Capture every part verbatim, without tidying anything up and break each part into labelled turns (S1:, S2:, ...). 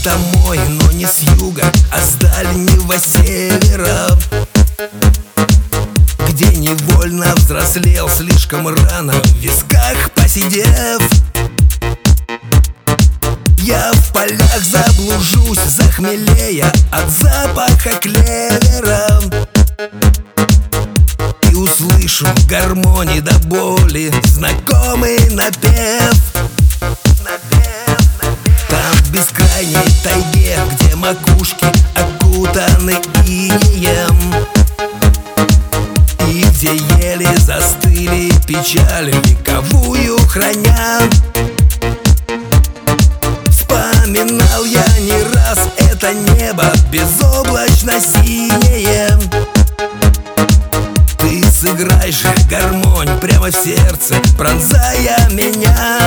S1: домой, но не с юга, а с дальнего севера, где невольно взрослел слишком рано, в висках посидев. Я в полях заблужусь, захмелея от запаха клевера, и услышу в гармонии до боли знакомый напев. Там в бескрайней тайге, где макушки окутаны инеем, и где ели застыли печаль вековую храня, вспоминал я не раз это небо безоблачно-синее. Ты сыграй же гармонь прямо в сердце, пронзая меня.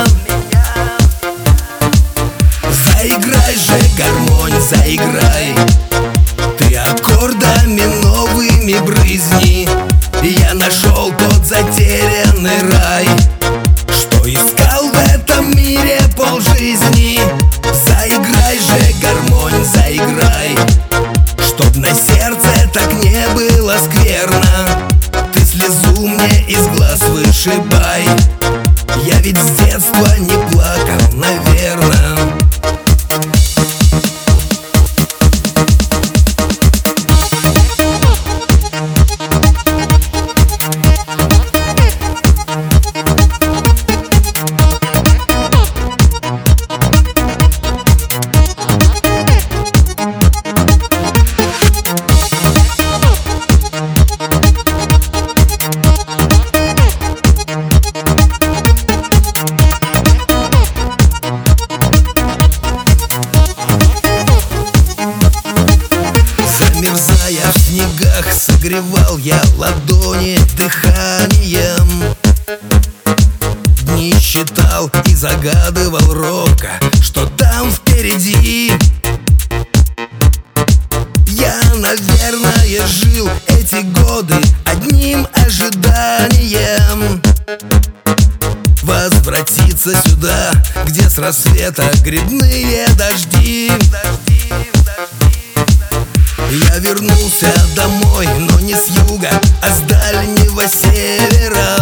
S1: Заиграй же гармонь, заиграй, ты аккордами новыми брызни. Я нашел тот затерянный рай, что искал в этом мире полжизни. Заиграй же гармонь, заиграй, чтоб на сердце так не было скверно. Ты слезу мне из глаз вышибай, я ведь с детства не плакал, наверно. Замерзая в снегах, согревал я ладони дыханием. Дни считал и загадывал робко, что там впереди. Я, наверное, жил эти годы одним ожиданием возвратиться сюда, где с рассвета грибные дожди. Я вернулся домой, но не с юга, а с дальнего севера,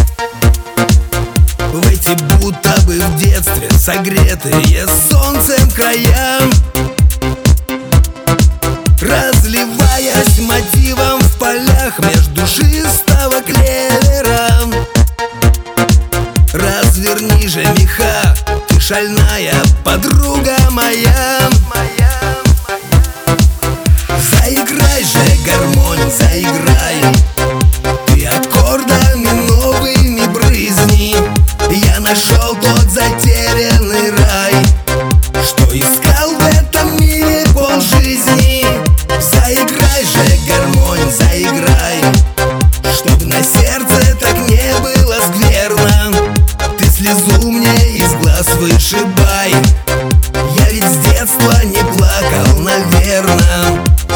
S1: в эти будто бы в детстве согретые солнцем края, разливаясь мотивом в полях между душистого клевера. Разверни же меха, ты шальная подруга моя. Заиграй же гармонь, заиграй, ты аккордами новыми брызни. Я нашел тот затерянный рай, что искал в этом мире полжизни. Заиграй же гармонь, заиграй, чтоб на сердце так не было скверно. Ты слезу мне из глаз вышибай, я ведь с детства не плакал, наверно.